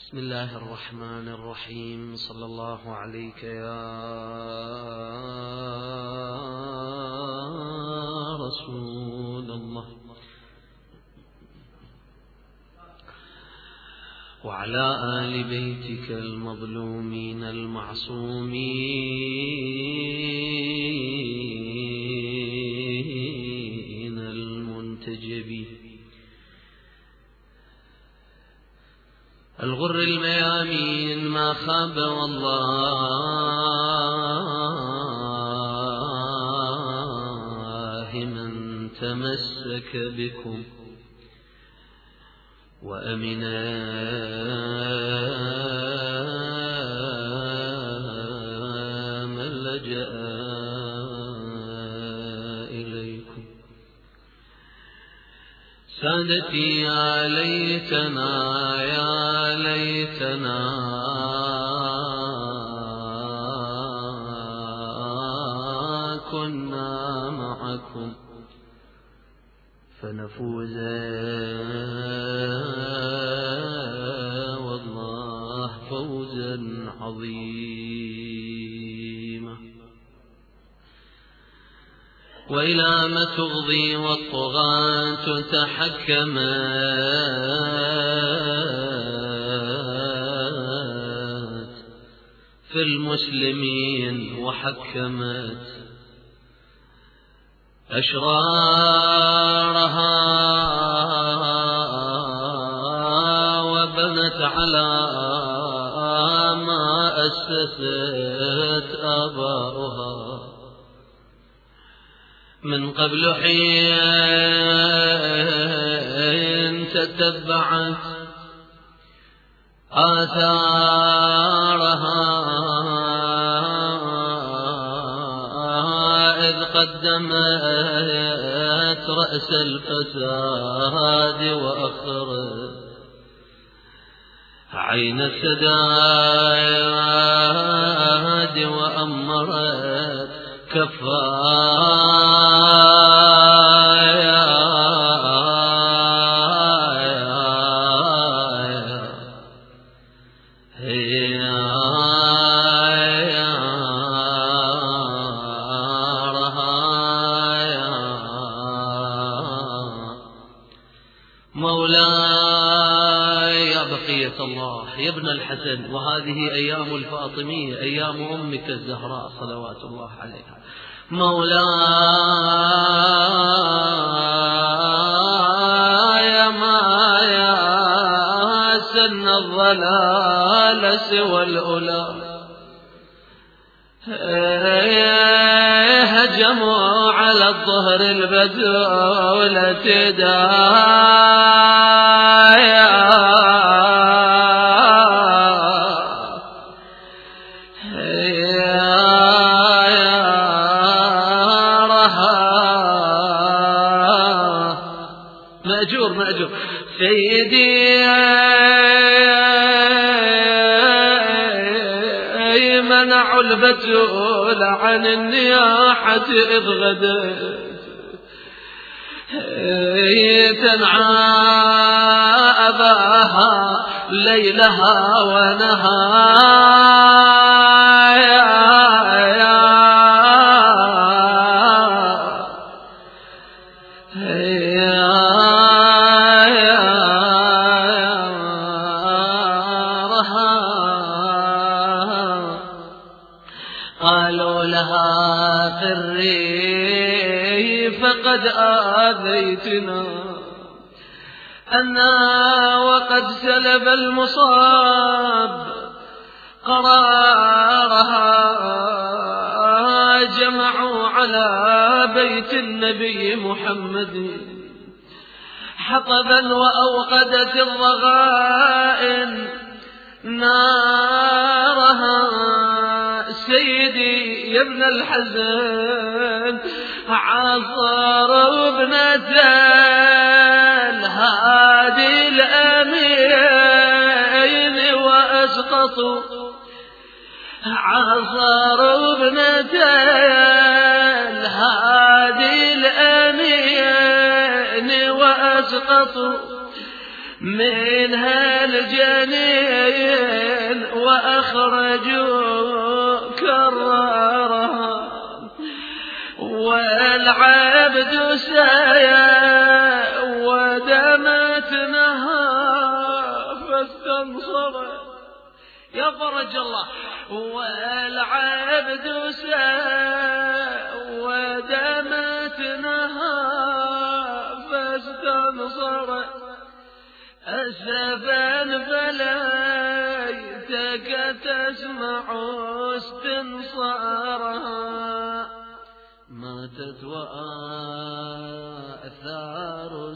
بسم الله الرحمن الرحيم. صلى الله عليك يا رسول الله وعلى آل بيتك المظلومين المعصومين المنتجبين الغر الميامين ما خاب والله من تمسك بكم وأمنا من لجأ إليكم. سادتي يا ليتنا يا ليتنا كنا معكم فنفوز والله فوزا عظيما. وإلى ما تغضي والطغاة تحكمت في المسلمين وحكمت أشرارها وبنت على ما أسست آباؤها من قبل حين تتبعت آثارها إذ قدمت رأس الفساد وأخرت عين السداد وأمرت كفايا مولاي يا بقية الله يا ابن الحسن. وهذه أيام الفاطمية أيام أمك الزهراء صلوات الله عليها. مولاي ما يا سن الضلال سوى الأولى هجموا على الظهر البدولة دايا مأجور مأجور سيدي منعوا البتول عن النياحة إذ غدت تنعى أباها ليلها قالوا لها فري فقد آذيتنا أنا وقد سلب المصاب قرارها جمعوا على بيت النبي محمد حطبا وأوقدت الضغائن نارها. سيدي يا ابن الحزن عصروا ابنة الهادي الأمين وأسقطوا عصروا ابنة الهادي الأمين وأسقطوا منها الجنين أخرجوا كررها والعبد سيا ودمت نهى فاستنصر يا فرج الله. والعبد سيا ودمت نهى فاستنصر أسفا فليتك تسمع استنصارها ماتت وآثار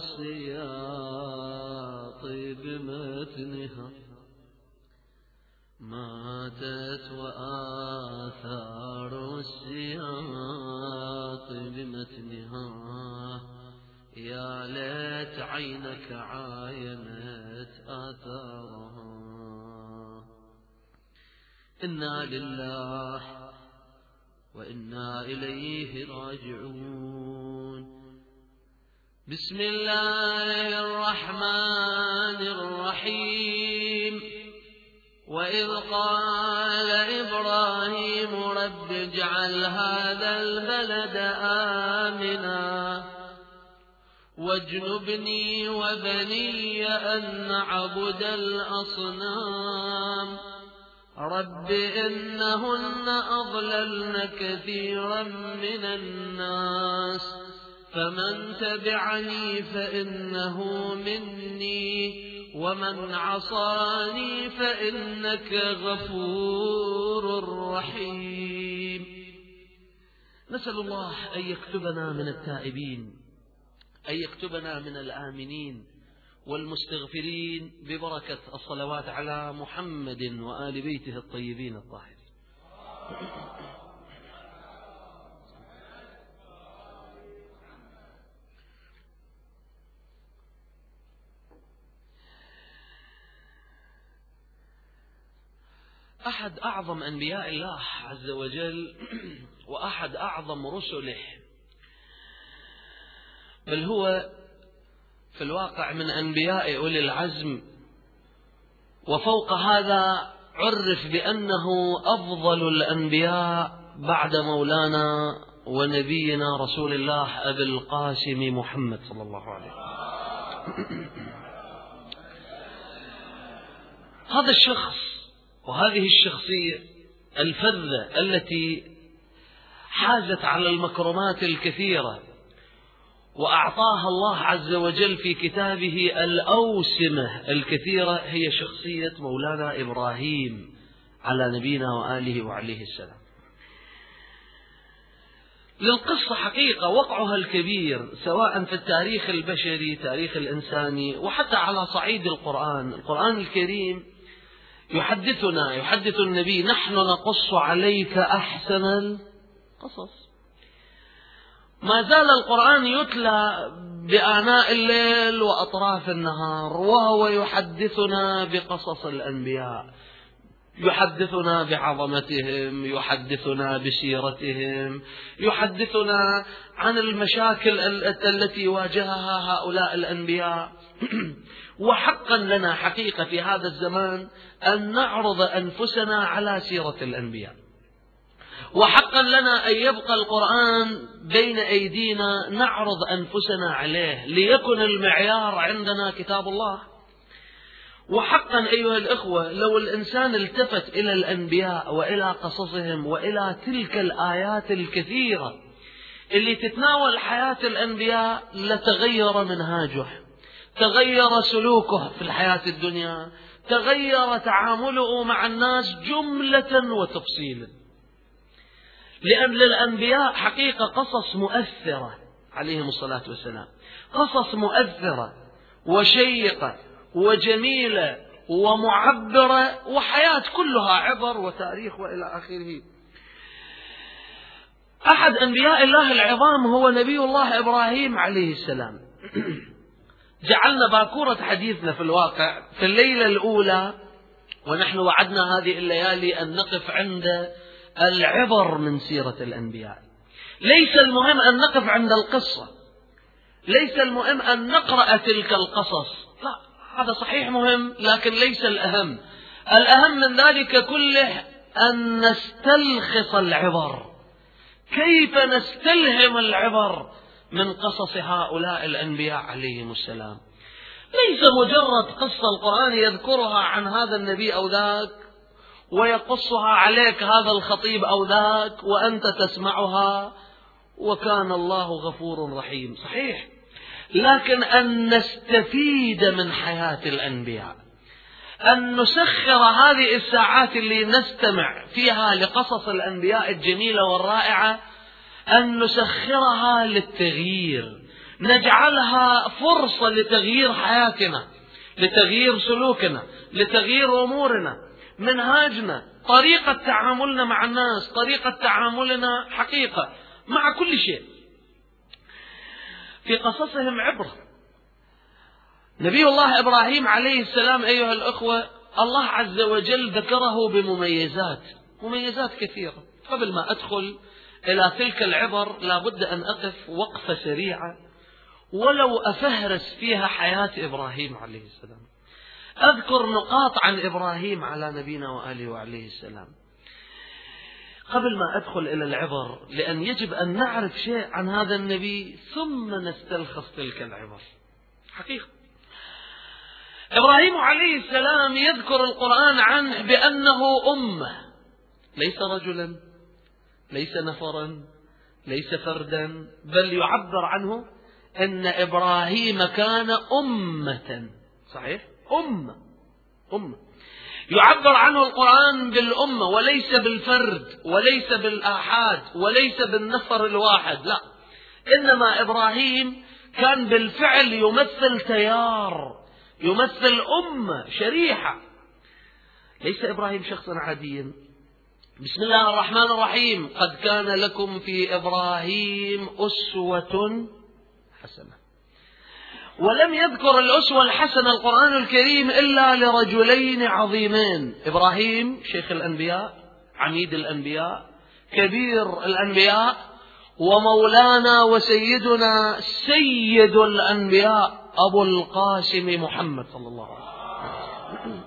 السياط بمتنها ماتت وآثار السياط بمتنها يا ليت عينك عاينت آثارها. إنا لله وإنا إليه راجعون. بسم الله الرحمن الرحيم. وإذ قال إبراهيم رب اجعل هذا البلد آمنا واجنبني وبني أن نعبد الأصنام رب إنهن أضللن كثيرا من الناس فمن تبعني فإنه مني ومن عصاني فإنك غفور رحيم. نسأل الله أن يكتبنا من التائبين، أن يكتبنا من الآمنين والمستغفرين ببركة الصلوات على محمد وآل بيته الطيبين الطاهرين. أحد أعظم أنبياء الله عز وجل وأحد أعظم رسله، بل هو في الواقع من أنبياء أولي العزم، وفوق هذا عرف بأنه أفضل الأنبياء بعد مولانا ونبينا رسول الله أبي القاسم محمد صلى الله عليه وسلم. هذا الشخص وهذه الشخصية الفذة التي حازت على المكرمات الكثيرة وأعطاها الله عز وجل في كتابه الأوسمة الكثيرة هي شخصية مولانا إبراهيم على نبينا وآله وعليه السلام. للقصة حقيقة وقعها الكبير سواء في التاريخ البشري تاريخ الإنساني وحتى على صعيد القرآن الكريم يحدث النبي نحن نقص عليك أحسن القصص. ما زال القرآن يتلى بآناء الليل وأطراف النهار وهو يحدثنا بقصص الأنبياء، يحدثنا بعظمتهم، يحدثنا بسيرتهم، يحدثنا عن المشاكل التي واجهها هؤلاء الأنبياء. وحقا لنا حقيقة في هذا الزمان أن نعرض أنفسنا على سيرة الأنبياء، وحقا لنا أن يبقى القرآن بين أيدينا نعرض أنفسنا عليه ليكن المعيار عندنا كتاب الله. وحقا أيها الإخوة لو الإنسان التفت إلى الأنبياء وإلى قصصهم وإلى تلك الآيات الكثيرة اللي تتناول حياة الأنبياء لتغير منهاجه، تغير سلوكه في الحياة الدنيا، تغير تعامله مع الناس جملة وتفصيلا. لأن للأنبياء حقيقة قصص مؤثرة عليهم الصلاة والسلام، قصص مؤثرة وشيقة وجميلة ومعبرة وحياة كلها عبر وتاريخ وإلى آخره. أحد أنبياء الله العظام هو نبي الله إبراهيم عليه السلام. جعلنا باكورة حديثنا في الواقع في الليلة الأولى، ونحن وعدنا هذه الليالي أن نقف عند العبر من سيرة الأنبياء. ليس المهم أن نقف عند القصة، ليس المهم أن نقرأ تلك القصص، لا، هذا صحيح مهم لكن ليس الأهم. الأهم من ذلك كله أن نستلخص العبر، كيف نستلهم العبر من قصص هؤلاء الأنبياء عليهم السلام. ليس مجرد قصة القرآن يذكرها عن هذا النبي أو ذاك ويقصها عليك هذا الخطيب أو ذاك وأنت تسمعها وكان الله غفور رحيم، صحيح، لكن أن نستفيد من حياة الأنبياء، أن نسخر هذه الساعات اللي نستمع فيها لقصص الأنبياء الجميلة والرائعة، أن نسخرها للتغيير، نجعلها فرصة لتغيير حياتنا، لتغيير سلوكنا، لتغيير أمورنا، منهاجنا، طريقة تعاملنا مع الناس، طريقة تعاملنا حقيقة مع كل شيء. في قصصهم عبرة. نبي الله إبراهيم عليه السلام أيها الأخوة، الله عز وجل ذكره مميزات كثيرة. قبل ما أدخل إلى تلك العبر لابد أن أقف وقفة سريعة ولو أفهرس فيها حياة إبراهيم عليه السلام، أذكر نقاط عن إبراهيم على نبينا وآله وعليه السلام قبل ما أدخل إلى العبر، لأن يجب أن نعرف شيء عن هذا النبي ثم نستلخص تلك العبر حقيقة. إبراهيم عليه السلام يذكر القرآن عنه بأنه أمة، ليس رجلا، ليس نفرا، ليس فردا، بل يعبر عنه أن إبراهيم كان أمة، صحيح، أمة. يعبر عنه القرآن بالأمة وليس بالفرد وليس بالآحاد وليس بالنفر الواحد، لا، إنما إبراهيم كان بالفعل يمثل تيار، يمثل أمة، شريحة. ليس إبراهيم شخصا عاديا. بسم الله الرحمن الرحيم: قد كان لكم في إبراهيم أسوة حسنة. ولم يذكر الأسوة الحسنة القرآن الكريم إلا لرجلين عظيمين: إبراهيم شيخ الأنبياء، عميد الأنبياء، كبير الأنبياء، ومولانا وسيدنا سيد الأنبياء أبو القاسم محمد صلى الله عليه وسلم.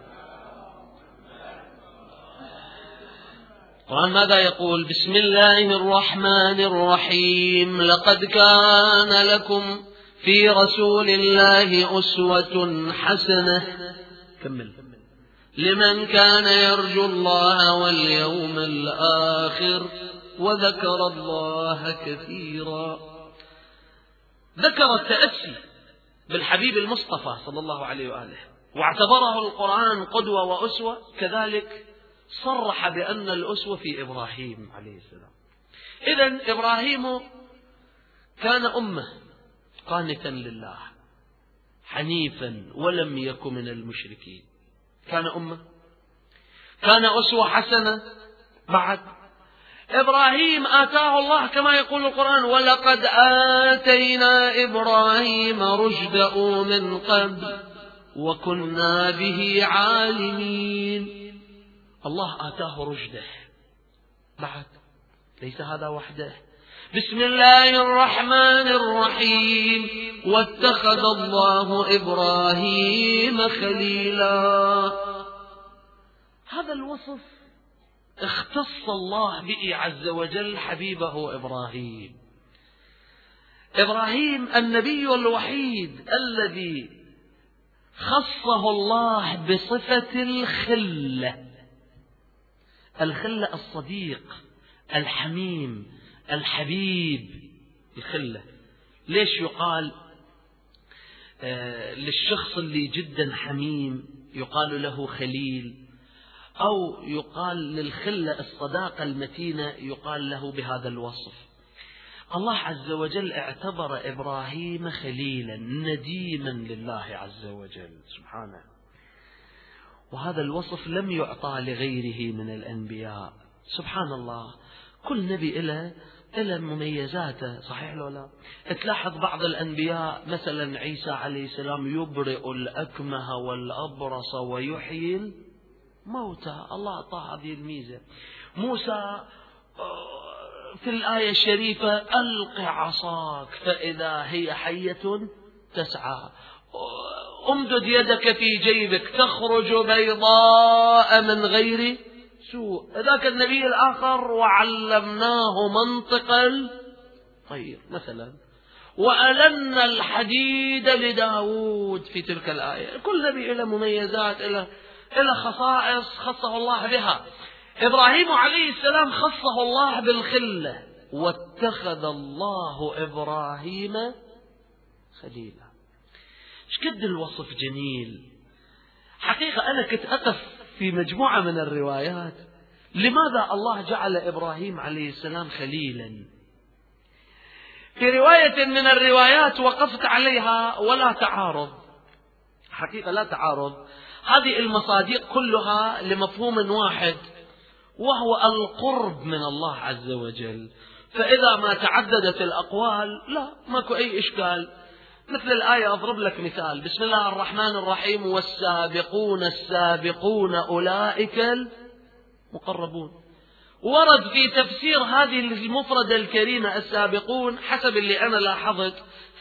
القرآن ماذا يقول؟ بسم الله الرحمن الرحيم: لقد كان لكم في رسول الله أسوة حسنة، كمل، لمن كان يرجو الله واليوم الآخر وذكر الله كثيرا. ذكر التأسي بالحبيب المصطفى صلى الله عليه وآله واعتبره القرآن قدوة وأسوة، كذلك صرح بأن الأسوة في إبراهيم عليه السلام. إذن إبراهيم كان أمة قانتا لله حنيفا ولم يكن من المشركين، كان أمة، كان أسوة حسنة. بعد إبراهيم آتاه الله كما يقول القرآن: ولقد آتينا إبراهيم رشده من قبل وكنا به عالمين. الله آتاه رشده. بعد ليس هذا وحده. بسم الله الرحمن الرحيم: واتخذ الله إبراهيم خليلا. هذا الوصف اختص الله به عز وجل حبيبه إبراهيم. إبراهيم النبي الوحيد الذي خصه الله بصفة الخلة، الخلة الصديق الحميم الحبيب. الخلة ليش يقال للشخص اللي جدا حميم يقال له خليل، أو يقال للخلة الصداقة المتينة يقال له بهذا الوصف؟ الله عز وجل اعتبر إبراهيم خليلا نديما لله عز وجل سبحانه، وهذا الوصف لم يعطى لغيره من الأنبياء. سبحان الله، كل نبي إلى مميزاته، صحيح لو لا؟ تلاحظ بعض الأنبياء مثلا عيسى عليه السلام يبرئ الأكمه والأبرص ويحيي الموتى، الله أعطاه هذه الميزة. موسى في الآية الشريفة: ألق عصاك فإذا هي حية تسعى. امدد يدك في جيبك تخرج بيضاء من غير سوء. ذاك النبي الآخر وعلمناه منطق الطير مثلا. وألنا الحديد لداود في تلك الآية. كل نبي له مميزات، له خصائص خصه الله بها. إبراهيم عليه السلام خصه الله بالخلة، واتخذ الله إبراهيم خليلا. ايش قد الوصف جميل. حقيقة أنا كنت أقف في مجموعة من الروايات، لماذا الله جعل إبراهيم عليه السلام خليلا؟ في رواية من الروايات وقفت عليها ولا تعارض، حقيقة لا تعارض. هذه المصادق كلها لمفهوم واحد، وهو القرب من الله عز وجل. فإذا ما تعددت الأقوال لا ماكو أي إشكال. مثل الآية أضرب لك مثال: بسم الله الرحمن الرحيم والسابقون السابقون أولئك المقربون. ورد في تفسير هذه المفردة الكريمة السابقون حسب اللي أنا لاحظت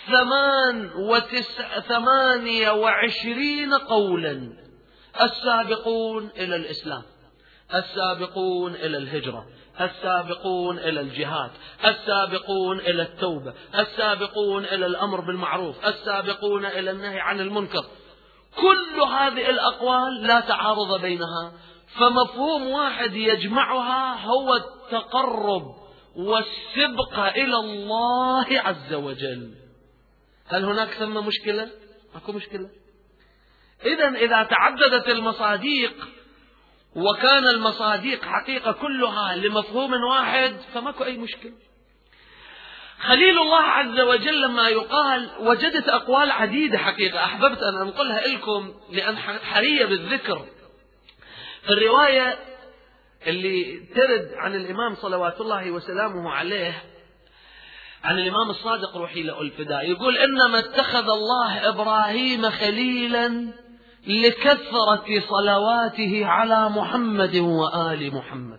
28 قولا: السابقون إلى الإسلام، السابقون إلى الهجرة، السابقون إلى الجهاد، السابقون إلى التوبة، السابقون إلى الأمر بالمعروف، السابقون إلى النهي عن المنكر. كل هذه الأقوال لا تعارض بينها، فمفهوم واحد يجمعها هو التقرب والسبق إلى الله عز وجل. هل هناك ثم مشكلة؟ ماكو مشكلة. إذا تعددت المصادق وكان المصادق حقيقة كلها لمفهوم واحد فماكو أي مشكلة. خليل الله عز وجل لما يقال وجدت أقوال عديدة حقيقة، أحببت أن أنقلها لكم لأن حرية بالذكر. في الرواية اللي ترد عن الإمام صلوات الله وسلامه عليه عن الإمام الصادق روحي له الفداء، يقول: إنما اتخذ الله إبراهيم خليلا لكثرة صلواته على محمد وآل محمد.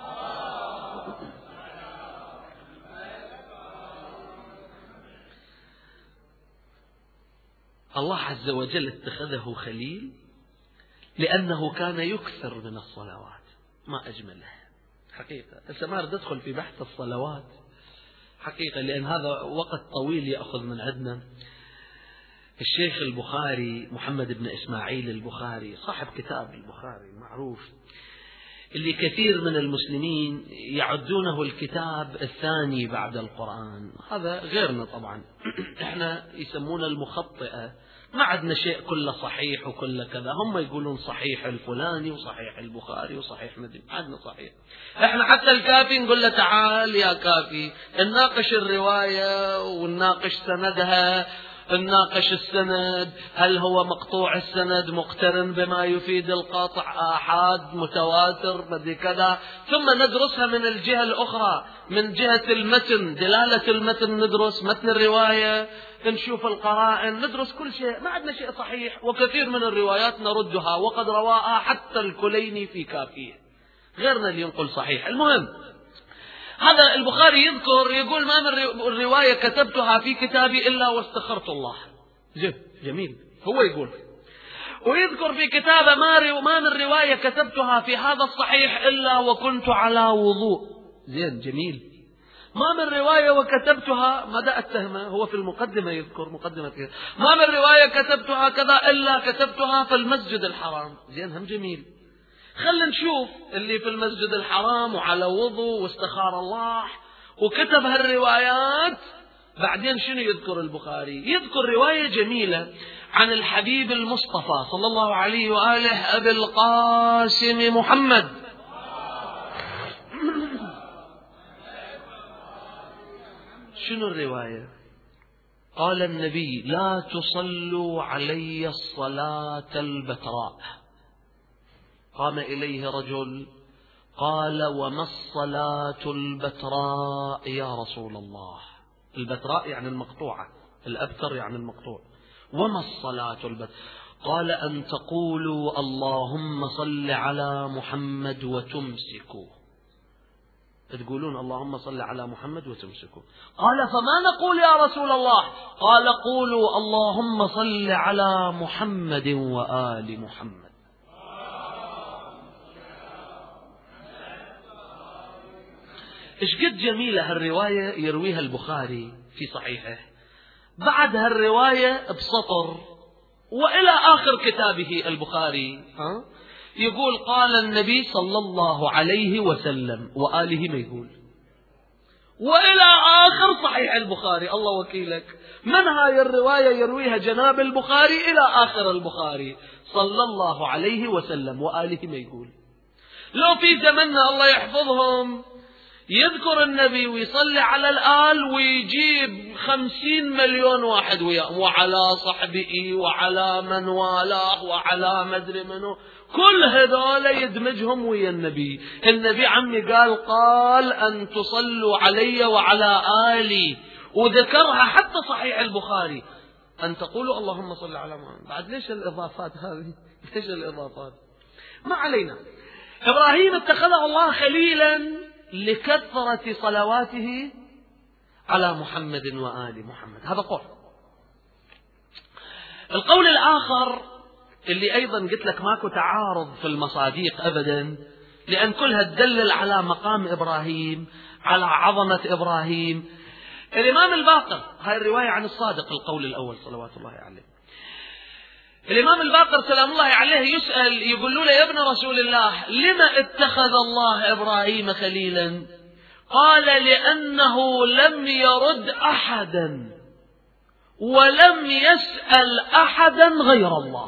الله عز وجل اتخذه خليل لأنه كان يكثر من الصلوات. ما أجمله حقيقة. هسه ما أريد أدخل في بحث الصلوات حقيقة لأن هذا وقت طويل يأخذ من عندنا. الشيخ البخاري محمد بن إسماعيل البخاري صاحب كتاب البخاري المعروف اللي كثير من المسلمين يعدونه الكتاب الثاني بعد القرآن، هذا غيرنا طبعا. احنا يسمونه المخطئة، ما عندنا شيء كله صحيح وكله كذا. هم يقولون صحيح الفلاني وصحيح البخاري وصحيح مدري، عندنا صحيح. احنا حتى الكافي نقول له: تعال يا كافي نناقش الرواية ونناقش سندها، نناقش السند، هل هو مقطوع السند مقترن بما يفيد القطع، آحاد، متواتر، مدري كذا، ثم ندرسها من الجهة الأخرى، من جهة المتن، دلالة المتن، ندرس متن الرواية، نشوف القرائن، ندرس كل شيء. ما عندنا شيء صحيح، وكثير من الروايات نردها وقد رواها حتى الكليني في كافيه، غيرنا اللي ينقل صحيح. المهم هذا البخاري يذكر يقول: ما من الرواية كتبتها في كتابي إلا واستخرت الله. جميل. هو يقول ويذكر في كتابه: ما من رواية كتبتها في هذا الصحيح إلا وكنت على وضوء. زين جميل. ما من رواية وكتبتها، مدى التهمة هو في المقدمة يذكر مقدمة كذا: ما من رواية كتبتها كذا إلا كتبتها في المسجد الحرام. زين هم جميل. خلنا نشوف اللي في المسجد الحرام وعلى وضوء واستخار الله وكتب هالروايات. بعدين شنو يذكر البخاري؟ يذكر رواية جميلة عن الحبيب المصطفى صلى الله عليه وآله أبي القاسم محمد. شنو الرواية؟ قال النبي: لا تصلوا علي الصلاة البتراء. قام إليه رجل قال: وما الصلاة البتراء يا رسول الله؟ البتراء يعني المقطوعة، الأبتر يعني المقطوع. وما الصلاة البتراء؟ قال: أن تقولوا اللهم صل على محمد وتمسكوا. تقولون اللهم صل على محمد وتمسكوا. قال فما نقول يا رسول الله؟ قال قولوا اللهم صل على محمد وآل محمد. إيش قد جميلة هالرواية يرويها البخاري في صحيحه، بعد هالرواية بسطر وإلى آخر كتابه البخاري يقول قال النبي صلى الله عليه وسلم وآله ما يقول، وإلى آخر صحيح البخاري. الله وكيلك، من هاي الرواية يرويها جناب البخاري إلى آخر البخاري صلى الله عليه وسلم وآله ما يقول. لو في زمننا الله يحفظهم يذكر النبي ويصلي على الآل ويجيب 50 مليون واحد وياه، وعلى صحبه وعلى من والاه وعلى مدري منه، كل هذول يدمجهم ويا النبي. النبي عمي قال أن تصلوا علي وعلى آلي، وذكرها حتى صحيح البخاري أن تقولوا اللهم صل على محمد. بعد ليش الإضافات هذه؟ ليش الإضافات؟ ما علينا. إبراهيم اتخذه الله خليلا لكثرة صلواته على محمد وآل محمد. هذا قول. القول الآخر اللي أيضا قلت لك ماكو تعارض في المصاديق أبدا، لأن كلها تدلل على مقام إبراهيم، على عظمة إبراهيم. الإمام الباقر، هاي الرواية عن الصادق القول الأول صلوات الله عليه، الإمام الباقر سلام الله عليه يسأل، يقول له يا ابن رسول الله لما اتخذ الله إبراهيم خليلا؟ قال لأنه لم يرد أحدا ولم يسأل أحدا غير الله.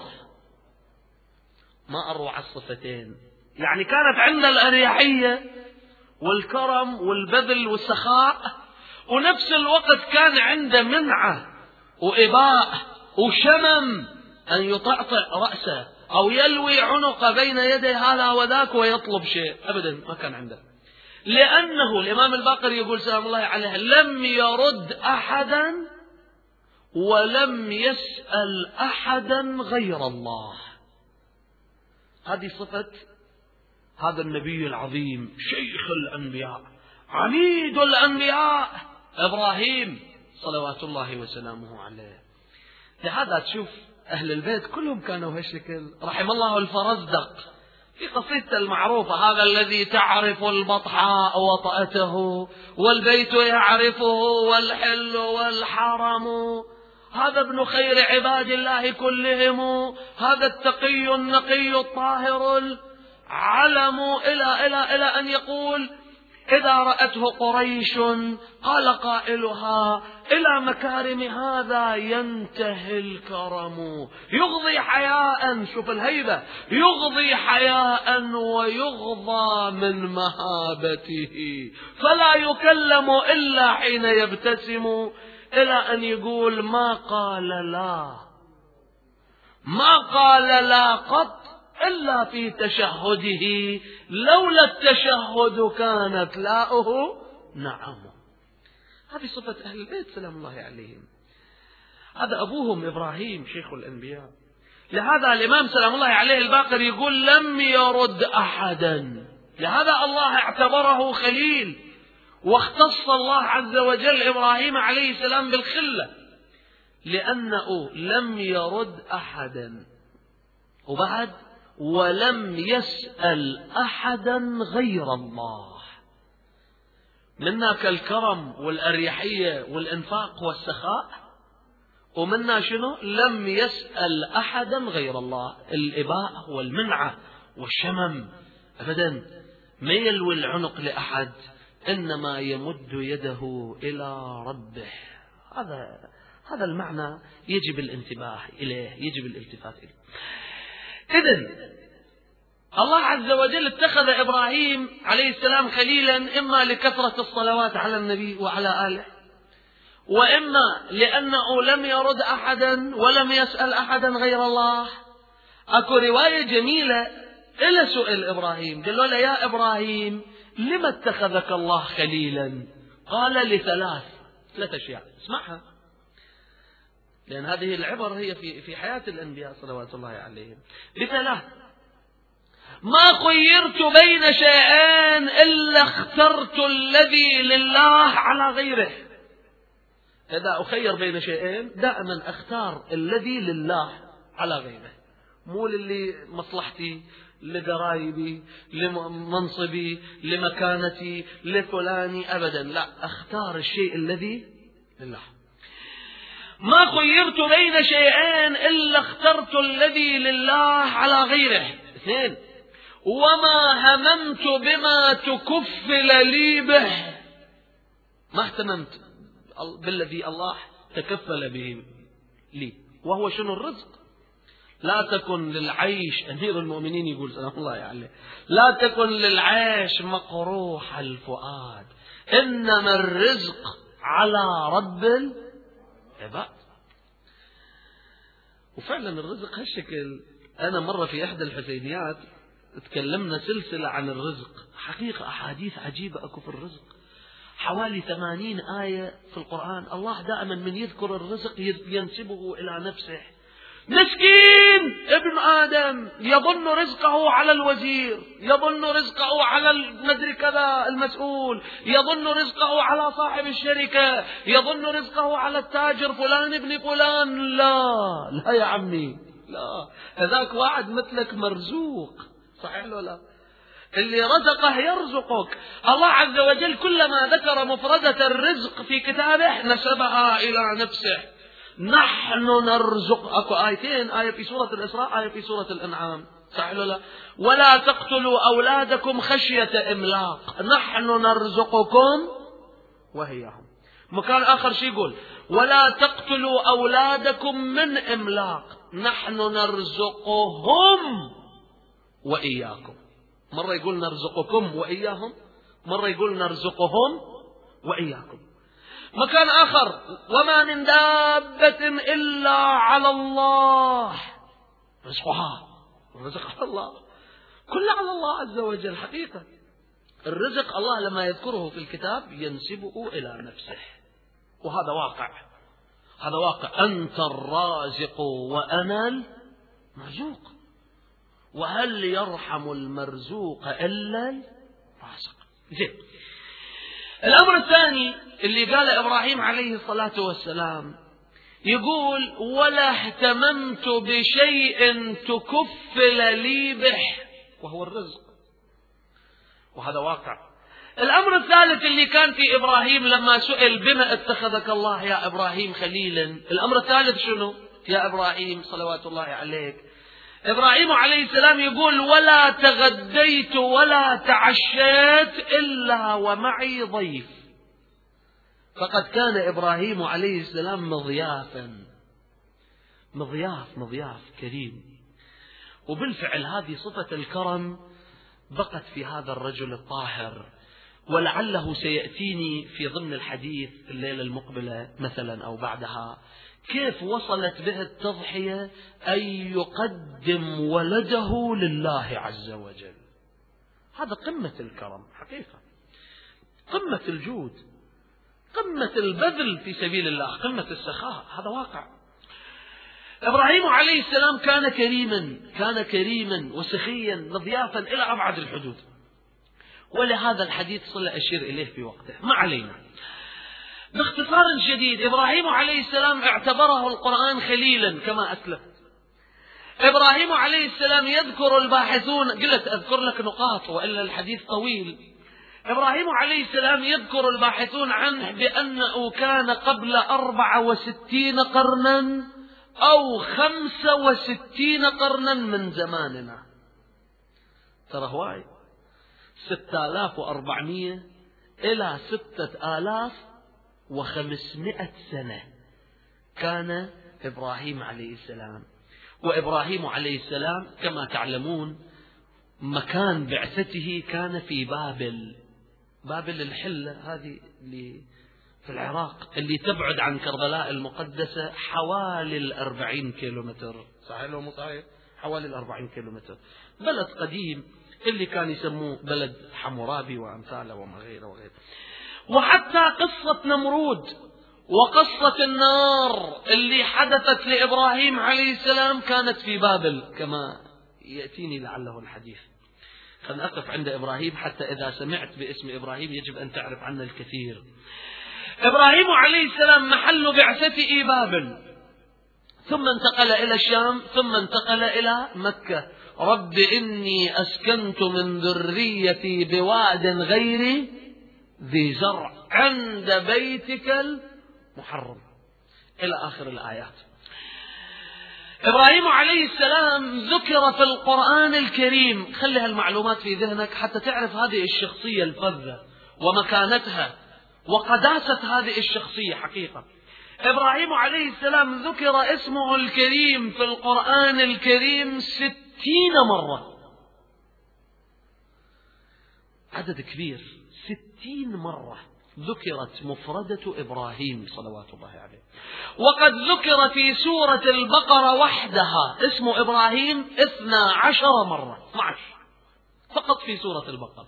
ما أروع الصفتين، يعني كانت عند الأريحية والكرم والبذل والسخاء، ونفس الوقت كان عنده منعة وإباء وشمم أن يطعطع رأسه أو يلوي عنق بين يدي هذا وذاك ويطلب شيء، أبدا ما كان عنده. لأنه الإمام الباقر يقول سلام الله عليه لم يرد أحدا ولم يسأل أحدا غير الله. هذه صفة هذا النبي العظيم، شيخ الأنبياء، عميد الأنبياء، إبراهيم صلوات الله وسلامه عليه. لهذا تشوف أهل البيت كلهم كانوا هالشكل. رحم الله الفرزدق في قصيدته المعروفة، هذا الذي تعرف البطحاء وطأته والبيت يعرفه والحل والحرم، هذا ابن خير عباد الله كلهم، هذا التقي النقي الطاهر العلم، إلى أن يقول إذا رأته قريش قال قائلها إلى مكارم هذا ينتهي الكرم. يغضي حياء، شوف الهيبة، يغضي حياء ويغضى من مهابته، فلا يكلم إلا حين يبتسم، إلى أن يقول ما قال لا قط إلا في تشهده، لولا التشهد كانت لاؤه نعم. هذه صفة أهل البيت سلام الله عليهم. هذا أبوهم إبراهيم شيخ الأنبياء. لهذا الإمام سلام الله عليه الباقر يقول لم يرد أحدا، لهذا الله اعتبره خليل، واختص الله عز وجل إبراهيم عليه السلام بالخلة، لأنه لم يرد أحدا، وبعد ولم يسأل أحدا غير الله. منا كالكرم والأريحية والإنفاق والسخاء، ومنا شنو؟ لم يسأل أحدا غير الله، الإباء والمنعة والشمم، أبدا ما يلوي العنق لأحد، إنما يمد يده إلى ربه. هذا المعنى يجب الانتباه إليه، يجب الالتفات إليه. إذن الله عز وجل اتخذ إبراهيم عليه السلام خليلا، إما لكثرة الصلوات على النبي وعلى آله، وإما لأنه لم يرد أحدا ولم يسأل أحدا غير الله. أكو رواية جميلة إلى سؤال إبراهيم، قال له يا إبراهيم لما اتخذك الله خليلا؟ قال لثلاث أشياء، اسمعها، لأن هذه العبر هي في حياة الأنبياء صلوات الله عليهم. لثلاث، ما خيرت بين شيئين إلا اخترت الذي لله على غيره. إذا أخير بين شيئين دائما أختار الذي لله على غيره، مو للي مصلحتي، لقرايبي، لمنصبي، لمكانتي، لفلاني، أبدا لا، أختار الشيء الذي لله. ما خيرت بين شيئين إلا اخترت الذي لله على غيره. اثنين، وما هممت بما تكفل لي به، ما اهتممت بالذي الله تكفل به لي، وهو شنو؟ الرزق. لا تكن للعيش، أمير المؤمنين يقول سلام الله عليه، لا تكن للعيش مقروح الفؤاد، إنما الرزق على رب العباد. وفعلا الرزق هالشكل. أنا مرة في إحدى الحسينيات تكلمنا سلسلة عن الرزق، حقيقة أحاديث عجيبة أكو في الرزق، حوالي 80 آية في القرآن. الله دائما من يذكر الرزق ينسبه إلى نفسه. مسكين ابن آدم يظن رزقه على الوزير، يظن رزقه على المدري كذا المسؤول، يظن رزقه على صاحب الشركة، يظن رزقه على التاجر فلان ابن فلان. لا يا عمي، لا، هذاك واحد مثلك مرزوق، صحيح ولا لا؟ اللي رزقه يرزقك. الله عز وجل كلما ذكر مفردة الرزق في كتابه نسبها إلى نفسه. نحن نرزق، اكو آيتين، آية في سورة الإسراء، آية في سورة الأنعام، صحيح ولا لا؟ ولا تقتلوا أولادكم خشية إملاق، نحن نرزقكم وهيهم. مكان آخر شي يقول ولا تقتلوا أولادكم من إملاق، نحن نرزقهم وإياكم. مرة يقول نرزقكم وإياهم، مرة يقول نرزقهم وإياكم. مكان آخر وما من دابة إلا على الله رزقها، الرزق على الله، كله على الله عز وجل. حقيقة الرزق الله لما يذكره في الكتاب ينسبه إلى نفسه، وهذا واقع، هذا واقع. أنت الرازق وأنا المرزوق، وهل يرحم المرزوق إلا الرازق. زين. الأمر الثاني اللي قال إبراهيم عليه الصلاة والسلام، يقول ولا اهتممت بشيء تكفل لي به، وهو الرزق، وهذا واقع. الأمر الثالث اللي كان في إبراهيم لما سئل بما اتخذك الله يا إبراهيم خليلا، الأمر الثالث شنو؟ يا إبراهيم صلوات الله عليك، إبراهيم عليه السلام يقول ولا تغديت ولا تعشيت إلا ومعي ضيف. فقد كان إبراهيم عليه السلام مضيافا، مضياف كريم. وبالفعل هذه صفة الكرم بقت في هذا الرجل الطاهر، ولعله سيأتيني في ضمن الحديث الليلة المقبلة مثلا أو بعدها كيف وصلت به التضحية أن يقدم ولده لله عز وجل. هذا قمة الكرم حقيقة، قمة الجود، قمة البذل في سبيل الله، قمة السخاء، هذا واقع. إبراهيم عليه السلام كان كريما وسخيا مضيافا إلى أبعد الحدود، ولهذا الحديث صلى أشير إليه في وقته. ما علينا. باختصار شديد، إبراهيم عليه السلام اعتبره القرآن خليلا كما أسلفت. إبراهيم عليه السلام يذكر الباحثون، قلت أذكر لك نقاط وإلا الحديث طويل. إبراهيم عليه السلام يذكر الباحثون عنه بأنه كان قبل 64 قرنا أو 65 قرنا من زماننا. ترى هواي 6400 إلى 6500 سنة كان إبراهيم عليه السلام. وإبراهيم عليه السلام كما تعلمون مكان بعثته كان في بابل الحلة هذه اللي في العراق، اللي تبعد عن كربلاء المقدسة حوالي 40 كيلومتر، صحيح لو مو صحيح؟ حوالي 40 كيلومتر. بلد قديم اللي كان يسموه بلد حمورابي وأمثاله وما غيره وغيره. وحتى قصة نمرود وقصة النار اللي حدثت لإبراهيم عليه السلام كانت في بابل كما يأتيني لعله الحديث. خلنا نقف عند إبراهيم حتى إذا سمعت باسم إبراهيم يجب أن تعرف عنه الكثير. إبراهيم عليه السلام محل بعثته بابل، ثم انتقل إلى الشام، ثم انتقل إلى مكة. رب إني أسكنت من ذريتي بواد غير ذي زرع عند بيتك المحرم إلى آخر الآيات. إبراهيم عليه السلام ذكر في القرآن الكريم، خلي هالمعلومات في ذهنك حتى تعرف هذه الشخصية الفذة ومكانتها وقداسة هذه الشخصية حقيقة. إبراهيم عليه السلام ذكر اسمه الكريم في القرآن الكريم 60 مرة، عدد كبير. 60 مرة ذكرت مفردة إبراهيم صلوات الله عليه. وقد ذكر في سورة البقرة وحدها اسم إبراهيم 12 مرة، 12 فقط في سورة البقرة،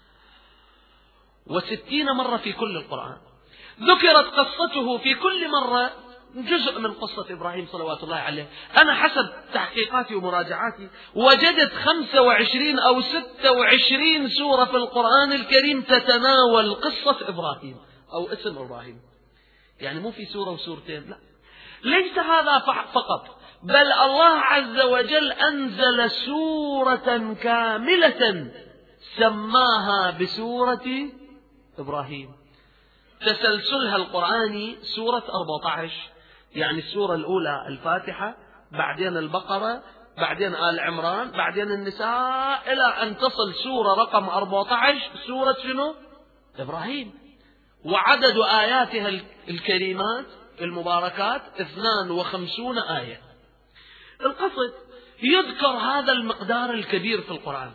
و60 مرة في كل القرآن. ذكرت قصته في كل مرة جزء من قصة إبراهيم صلوات الله عليه. أنا حسب تحقيقاتي ومراجعاتي وجدت 25 أو 26 سورة في القرآن الكريم تتناول قصة إبراهيم أو اسم إبراهيم، يعني مو في سورة وسورتين، لا. ليس هذا فقط، بل الله عز وجل أنزل سورة كاملة سماها بسورة إبراهيم. تسلسلها القرآني سورة 14، يعني السورة الأولى الفاتحة، بعدين البقرة، بعدين آل عمران، بعدين النساء، إلى أن تصل سورة رقم 14 سورة شنو؟ إبراهيم. وعدد آياتها الكريمات المباركات 52 آية. القصد يذكر هذا المقدار الكبير في القرآن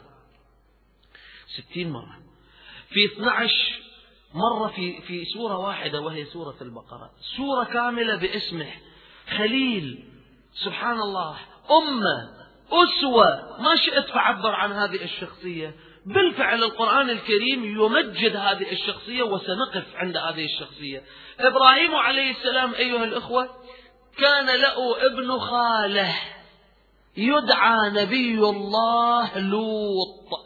60 مرة، في 12 مرة في سورة واحدة وهي سورة البقرة، سورة كاملة باسمه خليل. سبحان الله، أمة، أسوة، ما شئت فعبر عن هذه الشخصية. بالفعل القرآن الكريم يمجد هذه الشخصية، وسنقف عند هذه الشخصية. إبراهيم عليه السلام أيها الأخوة كان له ابن خاله يدعى نبي الله لوط.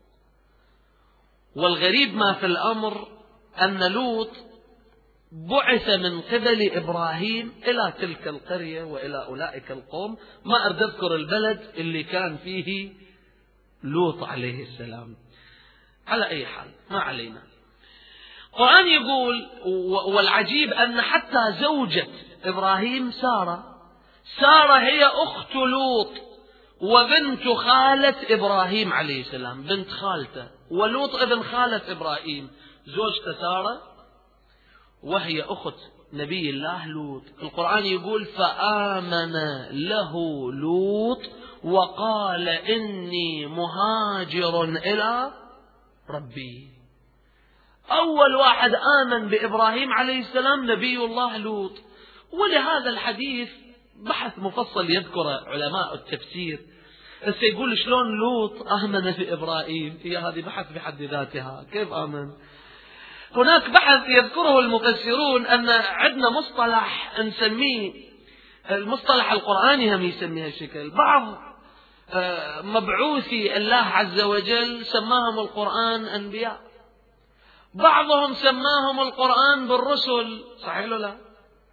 والغريب ما في الأمر أن لوط بعث من قبل إبراهيم إلى تلك القرية وإلى أولئك القوم. ما أريد أذكر البلد اللي كان فيه لوط عليه السلام. على أي حال ما علينا. القرآن يقول، والعجيب أن حتى زوجة إبراهيم سارة هي أخت لوط وبنت خالة إبراهيم عليه السلام، بنت خالته، ولوط ابن خالة إبراهيم، زوجته سارة وهي أخت نبي الله لوط. القرآن يقول فآمن له لوط وقال إني مهاجر إلى ربي. أول واحد آمن بإبراهيم عليه السلام نبي الله لوط. ولهذا الحديث بحث مفصل يذكر علماء التفسير. يقول شلون لوط آمن بإبراهيم؟ هي هذه بحث بحد ذاتها، كيف آمن؟ هناك بحث يذكره المفسرون أن عندنا مصطلح نسميه المصطلح القرآني، هم يسميه هالشكل. بعض مبعوثي الله عز وجل سماهم القرآن أنبياء، بعضهم سماهم القرآن بالرسل، صحيح ولا لا؟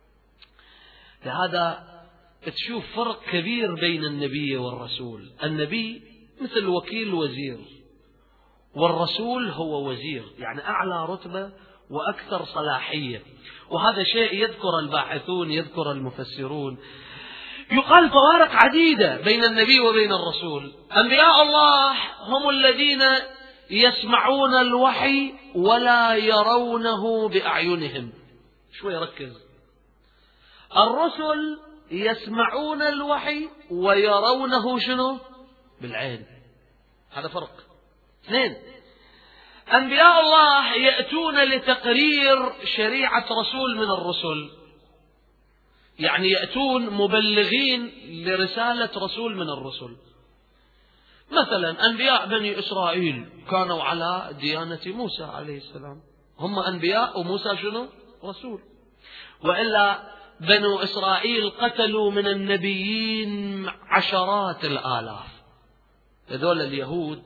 لهذا تشوف فرق كبير بين النبي والرسول. النبي مثل وكيل وزير، والرسول هو وزير، يعني أعلى رتبة وأكثر صلاحية. وهذا شيء يذكر الباحثون، يذكر المفسرون. يقال فوارق عديدة بين النبي وبين الرسول. أنبياء الله هم الذين يسمعون الوحي ولا يرونه بأعينهم. شوي ركز. الرسل يسمعون الوحي ويرونه شنو؟ بالعين. هذا فرق. اثنين، أنبياء الله يأتون لتقرير شريعة رسول من الرسل، يعني يأتون مبلغين لرسالة رسول من الرسل. مثلا أنبياء بني إسرائيل كانوا على ديانة موسى عليه السلام، هم أنبياء وموسى شنو؟ رسول. وإلا بنو إسرائيل قتلوا من النبيين عشرات الآلاف. هذول اليهود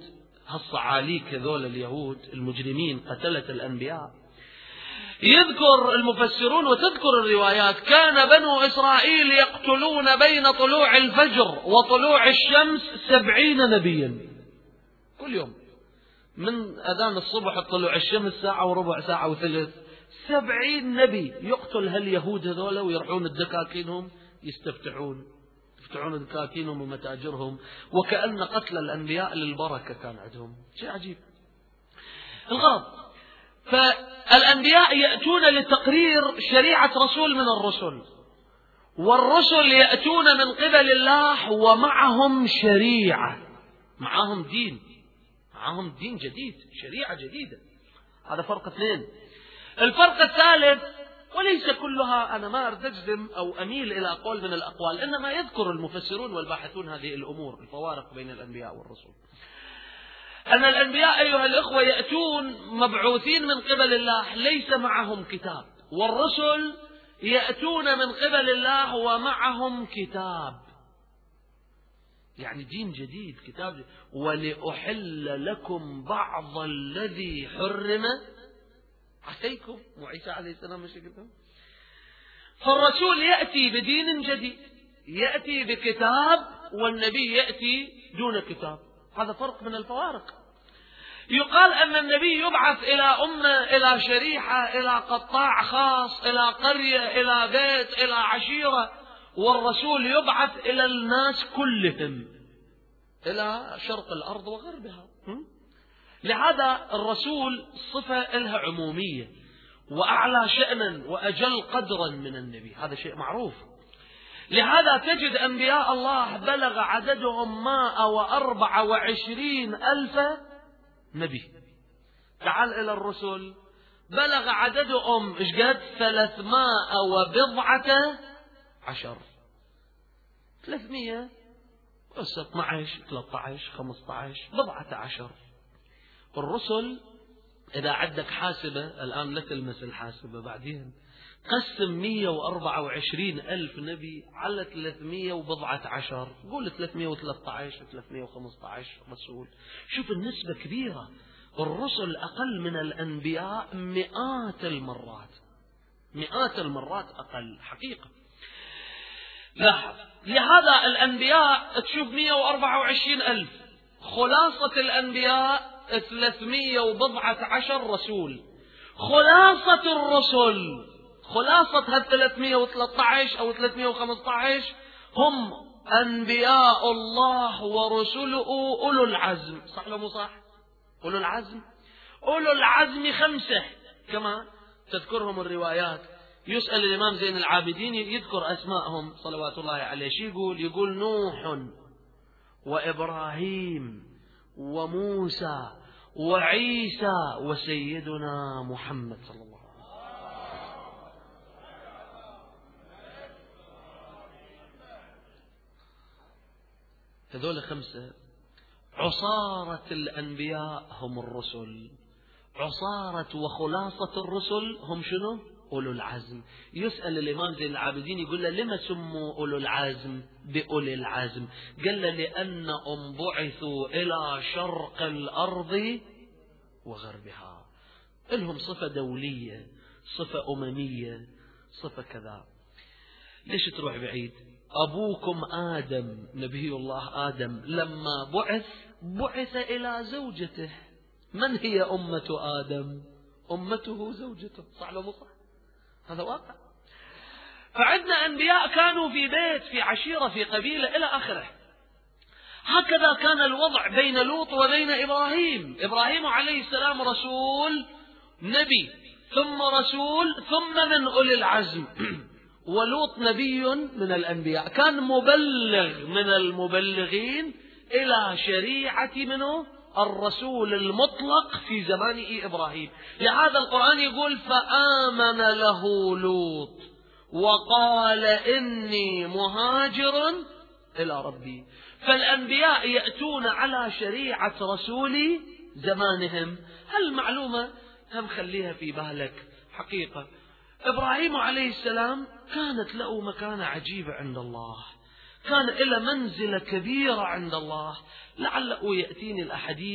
هالصعاليك هذول اليهود المجرمين قتلة الأنبياء. يذكر المفسرون وتذكر الروايات كان بنو إسرائيل يقتلون بين طلوع الفجر وطلوع الشمس 70 نبيا كل يوم، من أذان الصبح طلوع الشمس ساعة وربع ساعة وثلث، 70 نبي يقتل هاليهود هذول ويرحون الدكاكينهم يفتحون دكاكينهم ومتاجرهم، وكأن قتل الأنبياء للبركة كان عندهم. شيء عجيب. الغرض فالأنبياء يأتون لتقرير شريعة رسول من الرسل، والرسل يأتون من قبل الله ومعهم شريعة، معهم دين جديد، شريعة جديدة. هذا فرق اثنين. الفرق الثالث، وليس كلها، أنا ما أريد أجزم أو أميل إلى قول من الأقوال، إنما يذكر المفسرون والباحثون هذه الأمور، الفوارق بين الأنبياء والرسل، أن الأنبياء أيها الإخوة يأتون مبعوثين من قبل الله ليس معهم كتاب، والرسل يأتون من قبل الله ومعهم كتاب، يعني دين جديد، كتاب جديد. ولأحل لكم بعض الذي حرم عليكم، وعيسى عليه السلام مش كده. فالرسول يأتي بدين جديد، يأتي بكتاب، والنبي يأتي دون كتاب. هذا فرق من الفوارق. يقال أن النبي يبعث إلى أمة، إلى شريحة، إلى قطاع خاص، إلى قرية، إلى بيت، إلى عشيرة، والرسول يبعث إلى الناس كلهم، إلى شرق الأرض وغربها. لهذا الرسول صفة لها عمومية وأعلى شأنا وأجل قدرا من النبي، هذا شيء معروف. لهذا تجد أنبياء الله بلغ عددهم 124,000 نبي. تعال إلى الرسل بلغ عددهم إيش قد؟ 312، 312 13 15 بضعة عشر. الرسل إذا عندك حاسبة الآن لا تلمس الحاسبة بعدين، قسم 124,000 نبي على 300 وبضعة عشر، قول 313 315 رسول. شوف النسبة كبيرة. الرسل أقل من الأنبياء مئات المرات أقل حقيقة. لاحظ، لهذا الأنبياء تشوف 124,000، خلاصة الأنبياء 300 وبضعة عشر رسول. خلاصة الرسل، خلاصة هال 313 أو 315 هم أنبياء الله ورسله أولو العزم. صح ولا مو صح؟ أولو العزم 5 كما تذكرهم الروايات. يسأل الإمام زين العابدين يذكر أسماءهم صلوات الله عليه، شو يقول نوح وإبراهيم وموسى وعيسى وسيدنا محمد صلى الله عليه وسلم. هذول 5 عصارة الأنبياء هم الرسل، عصارة وخلاصة الرسل هم شنو؟ أولو العزم. يسأل الإمام زين العابدين يقول له لما سموا أولو العزم بأولي العزم؟ قال له لأنهم بعثوا إلى شرق الأرض وغربها، لهم صفة دولية، صفة أممية، صفة كذا. ليش تروح بعيد؟ أبوكم آدم، نبي الله آدم لما بعث إلى زوجته. من هي أمة آدم؟ أمته زوجته. صح ولا مو صح؟ هذا واقع. فعندنا أنبياء كانوا في بيت، في عشيرة، في قبيلة، إلى آخره. هكذا كان الوضع بين لوط وبين إبراهيم. إبراهيم عليه السلام رسول، نبي، ثم رسول، ثم من أولي العزم. ولوط نبي من الأنبياء، كان مبلغ من المبلغين إلى شريعة منه الرسول المطلق في زمان إبراهيم. لهذا القرآن يقول فآمن له لوط وقال إني مهاجر إلى ربي. فالأنبياء يأتون على شريعة رسول زمانهم. هالمعلومة هم خليها في بالك حقيقة. إبراهيم عليه السلام كانت له مكانة عجيبة عند الله، كان له منزلة كبيرة عند الله. لعله يأتيني الأحاديث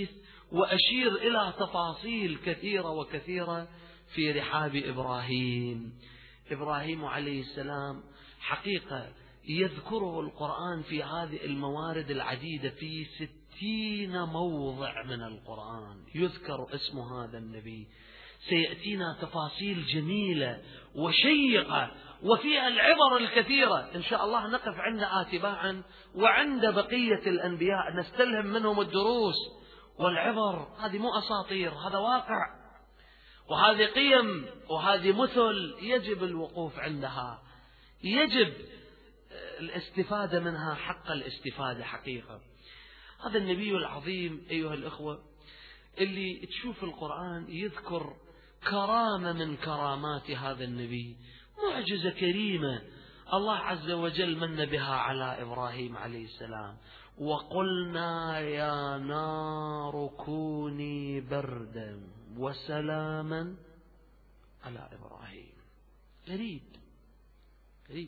وأشير إلى تفاصيل كثيرة وكثيرة في رحاب إبراهيم. إبراهيم عليه السلام حقيقة يذكره القرآن في هذه الموارد العديدة، في 60 موضع من القرآن يذكر اسم هذا النبي. سيأتينا تفاصيل جميلة وشيقة وفيها العبر الكثيرة، إن شاء الله نقف عندها تباعا، وعند بقية الأنبياء نستلهم منهم الدروس والعبر. هذه مو أساطير، هذا واقع، وهذه قيم، وهذه مثل يجب الوقوف عندها، يجب الاستفادة منها حق الاستفادة حقيقة. هذا النبي العظيم أيها الأخوة اللي تشوف القرآن يذكر كرامة من كرامات هذا النبي، معجزة كريمة الله عز وجل من بها على إبراهيم عليه السلام. وقلنا يا نار كوني بردا وسلاما على إبراهيم. غريب غريب.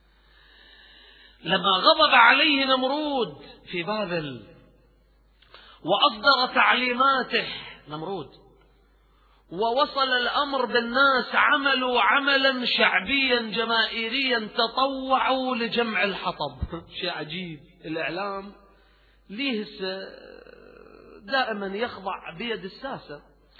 لما غضب عليه نمرود في بابل وأصدر تعليماته نمرود، ووصل الأمر بالناس عملوا عملا شعبيا جماهيريا، تطوعوا لجمع الحطب. شيء عجيب. الإعلام ليه دائما يخضع بيد الساسة.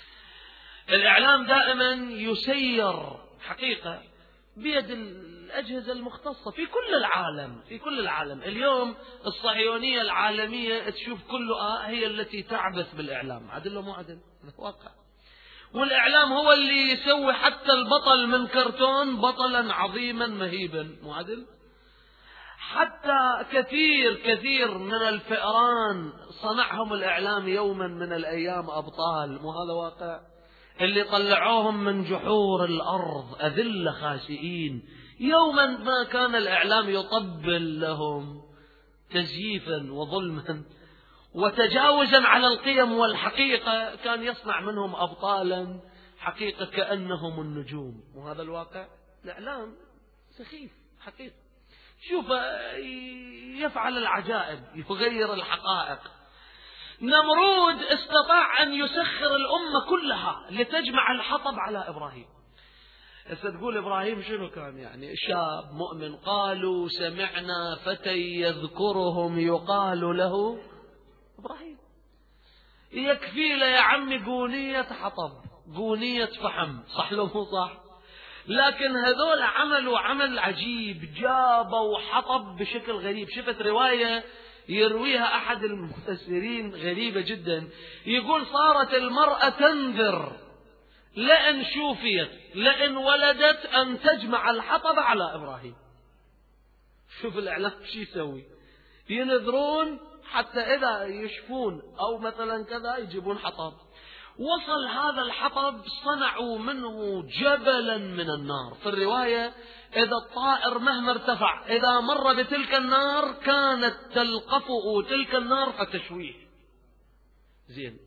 الإعلام دائما يسير حقيقة بيد الأجهزة المختصة في كل العالم، في كل العالم. اليوم الصهيونية العالمية تشوف كلها هي التي تعبث بالإعلام. عدل ومو عدل؟ واقع. والإعلام هو اللي يسوي حتى البطل من كرتون بطلا عظيما مهيبا. مو عدل؟ حتى كثير من الفئران صنعهم الإعلام يوما من الأيام أبطال. مو هذا واقع؟ اللي طلعوهم من جحور الأرض أذل خاسئين، يوما ما كان الإعلام يطبل لهم تزييفا وظلما وتجاوزا على القيم والحقيقة، كان يصنع منهم أبطالا حقيقة كأنهم النجوم. وهذا الواقع. الإعلام سخيف حقيقة. شوف يفعل العجائب، يغير الحقائق. نمرود استطاع أن يسخر الأمة كلها لتجمع الحطب على إبراهيم. تقول إبراهيم شنو كان؟ يعني شاب مؤمن. قالوا سمعنا فتى يذكرهم يقال له إبراهيم. يكفي له يا عمي قونية حطب، قونية فحم، صح لو مو صح؟ لكن هذول عملوا عمل عجيب، جابوا حطب بشكل غريب. شفت رواية يرويها أحد المفسرين غريبة جدا، يقول صارت المرأة تنذر لأن شوفيت لأن ولدت أن تجمع الحطب على إبراهيم. شوف الإعلام شو يسوي، ينذرون حتى إذا يشفون أو مثلا كذا يجيبون حطب. وصل هذا الحطب صنعوا منه جبلا من النار. في الرواية إذا الطائر مهما ارتفع إذا مر بتلك النار كانت تلقفه تلك النار فتشويه. زين،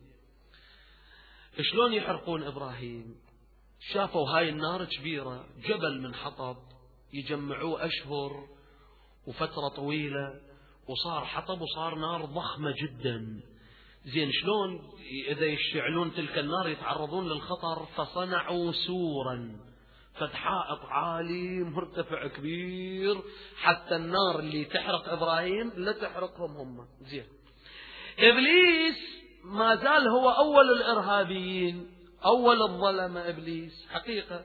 شلون يحرقون إبراهيم؟ شافوا هاي النار كبيرة، جبل من حطب، يجمعوه أشهر وفترة طويلة وصار حطب وصار نار ضخمة جدا. زين، شلون إذا يشعلون تلك النار يتعرضون للخطر؟ فصنعوا سورا، فتحائط عالي مرتفع كبير حتى النار اللي تحرق إبراهيم لا تحرقهم هم. زين، إبليس ما زال هو أول الإرهابيين، أول الظلمة. إبليس حقيقة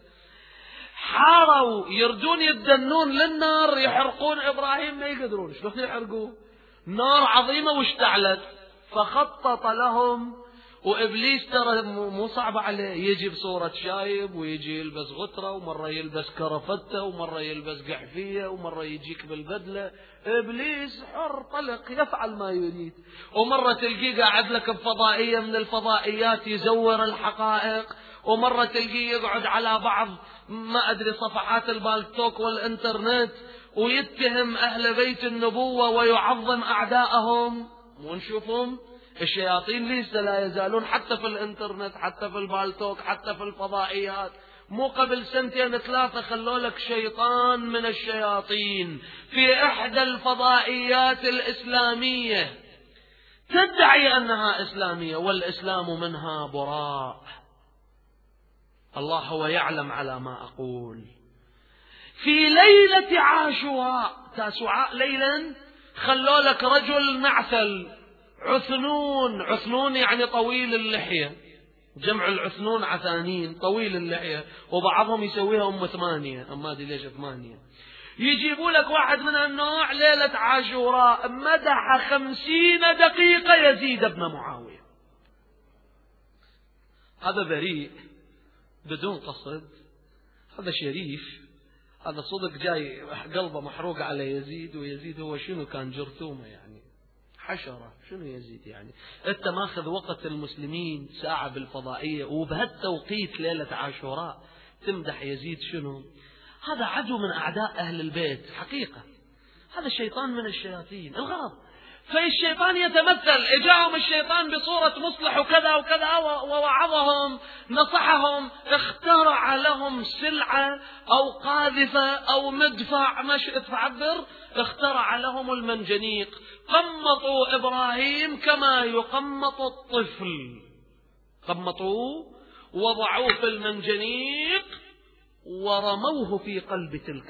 حاروا يردون يدنون للنار يحرقون إبراهيم، ما يقدرون. شلون يحرقوه؟ نار عظيمة واشتعلت. فخطط لهم. وإبليس ترى مو صعب عليه، يجي بصورة شايب ويجي يلبس غترة ومرة يلبس كرفتة ومرة يلبس قحفية ومرة يجيك بالبدلة. إبليس حر طلق يفعل ما يريد. ومرة تلقيه قاعد لك بفضائية من الفضائيات يزور الحقائق، ومرة تلقيه يقعد على بعض ما أدري صفحات البالتوك والإنترنت ويتهم أهل بيت النبوة ويعظم أعداءهم. ونشوفهم الشياطين لسه لا يزالون حتى في الانترنت، حتى في البالتوك، حتى في الفضائيات. مو قبل 2-3 خلوا لك شيطان من الشياطين في إحدى الفضائيات الإسلامية تدعي أنها إسلامية والإسلام منها براء. الله هو يعلم على ما أقول. في ليلة عاشوراء، تاسوعاء ليلا، خلوا لك رجل نعثل عثنون، عثنون يعني طويل اللحية، جمع العثنون عثانين، طويل اللحية، وبعضهم يسويها 8، ما أدري ليش 8. يجيبوا لك واحد من النوع ليلة عاشوراء مدح 50 دقيقة يزيد بن معاوية. هذا بريء بدون قصد، هذا شريف، هذا صدق جاي قلبه محروق على يزيد، ويزيد هو شنو كان جرثومة يعني حشرة، شنو يزيد يعني؟ انت ماخذ وقت المسلمين ساعة بالفضائية وبهالتوقيت ليلة عاشوراء تمدح يزيد شنو؟ هذا عدو من أعداء أهل البيت حقيقة، هذا الشيطان من الشياطين الغرض. فالشيطان يتمثل، اجاهم الشيطان بصورة مصلح وكذا وكذا ووعظهم نصحهم، اخترع لهم سلعة أو قاذفة أو مدفع ما شئت فعبر، اخترع لهم المنجنيق، قمطوا إبراهيم كما يقمط الطفل، قمطوه وضعوه في المنجنيق ورموه في قلب تلك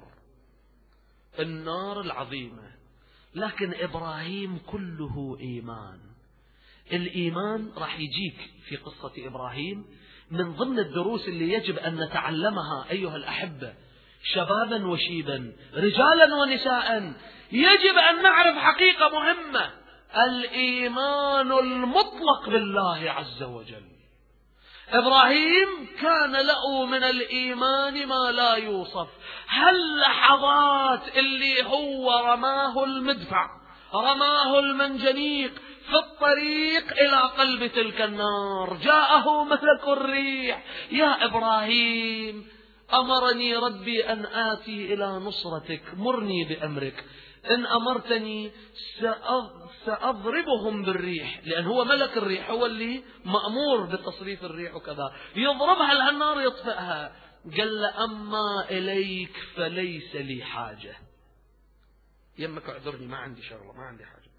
النار العظيمة. لكن إبراهيم كله إيمان. الإيمان راح يجيك في قصة إبراهيم من ضمن الدروس اللي يجب أن نتعلمها أيها الأحبة، شبابا وشيبا، رجالا ونساء، يجب أن نعرف حقيقة مهمة: الإيمان المطلق بالله عز وجل. إبراهيم كان له من الإيمان ما لا يوصف. هاللحظات اللي هو رماه المدفع، رماه المنجنيق في الطريق إلى قلب تلك النار، جاءه ملك الريح: يا إبراهيم أمرني ربي أن آتي إلى نصرتك، مرني بأمرك، إن أمرتني سأضربهم بالريح، لأن هو ملك الريح، هو اللي مأمور بتصريف الريح وكذا، يضربها لهالنار يطفئها. قال: أما إليك فليس لي حاجة، يمك اعذرني ما عندي شغلة، ما عندي حاجة.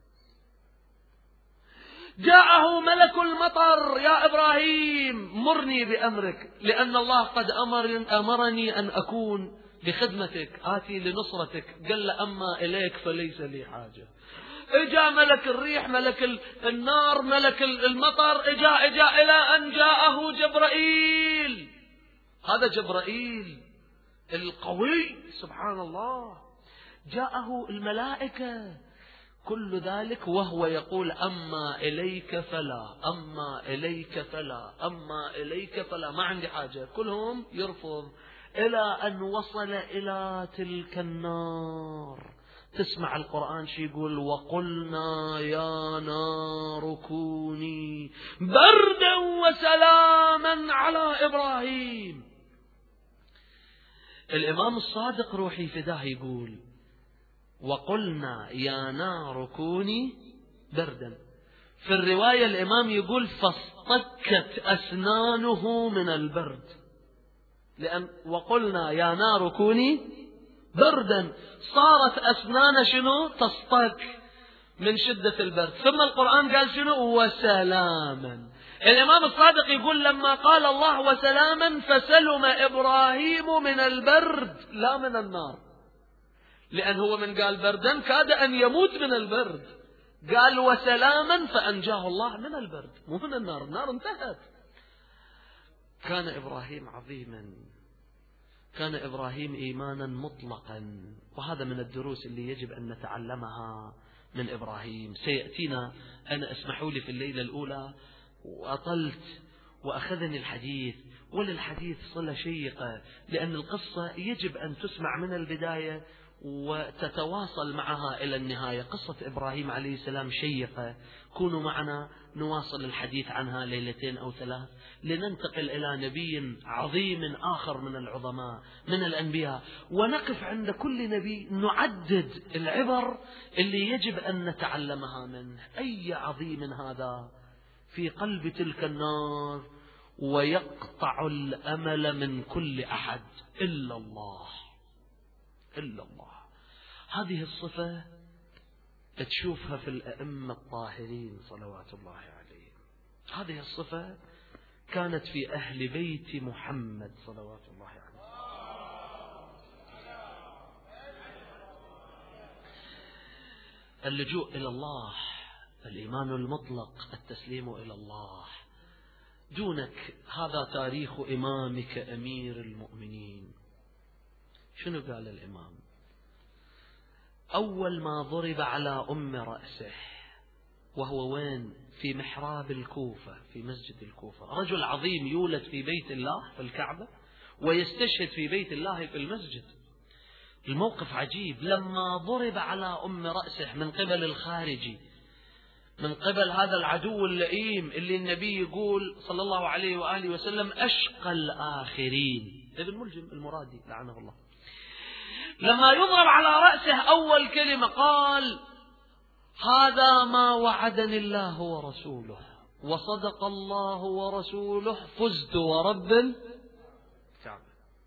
جاءه ملك المطر: يا إبراهيم مرني بأمرك، لأن الله قد أمرني أن أكون بخدمتك، آتي لنصرتك. قال: أما إليك فليس لي حاجة. اجا ملك الريح، ملك النار، ملك المطر، اجا إلى أن جاءه جبرائيل. هذا جبرائيل القوي سبحان الله، جاءه الملائكة، كل ذلك وهو يقول: أما إليك فلا، أما إليك فلا، أما إليك فلا، ما عندي حاجة، كلهم يرفض، إلى أن وصل إلى تلك النار. تسمع القرآن شي يقول: وقلنا يا نار كوني بردا وسلاما على إبراهيم. الإمام الصادق روحي فداه يقول: وقلنا يا نار كوني بردا. في الرواية الإمام يقول: فاصطكت أسنانه من البرد، لأن وقلنا يا نار كوني بردا، صارت أسنان شنو؟ تصطك من شدة البرد. ثم القرآن قال شنو؟ وسلاما. الإمام الصادق يقول: لما قال الله وسلاما فسلم إبراهيم من البرد لا من النار، لأن هو من قال بردا كاد أن يموت من البرد، قال وسلاما فأنجاه الله من البرد مو من النار، النار انتهت. كان إبراهيم عظيما، كان إبراهيم إيمانا مطلقا، وهذا من الدروس اللي يجب أن نتعلمها من إبراهيم. سيأتينا، أنا اسمحوا لي في الليلة الأولى وأطلت وأخذني الحديث، وللحديث صلة شيقة، لأن القصة يجب أن تسمع من البداية وتتواصل معها إلى النهاية. قصة إبراهيم عليه السلام شيقة، كونوا معنا نواصل الحديث عنها ليلتين أو 3، لننتقل إلى نبي عظيم آخر من العظماء من الأنبياء، ونقف عند كل نبي نعدد العبر اللي يجب أن نتعلمها منه. أي عظيم هذا في قلب تلك النار ويقطع الأمل من كل أحد إلا الله، إلا الله. هذه الصفة تشوفها في الأئمة الطاهرين صلوات الله عليهم. هذه الصفة كانت في أهل بيت محمد صلوات الله عليه. اللجوء إلى الله، الإيمان المطلق، التسليم إلى الله دونك. هذا تاريخ إمامك أمير المؤمنين. شنو قال الإمام؟ أول ما ضرب على رأسه وهو وين؟ في محراب الكوفة، في مسجد الكوفة. رجل عظيم يولد في بيت الله في الكعبة ويستشهد في بيت الله في المسجد. الموقف عجيب. لما ضرب على رأسه من قبل الخارجي، من قبل هذا العدو اللئيم اللي النبي يقول صلى الله عليه وآله وسلم أشقى الآخرين، ابن ملجم المرادي لعنه الله. لما يضرب على رأسه أول كلمة قال هذا ما وعدني الله ورسوله وصدق الله ورسوله فزت ورب الكعبة.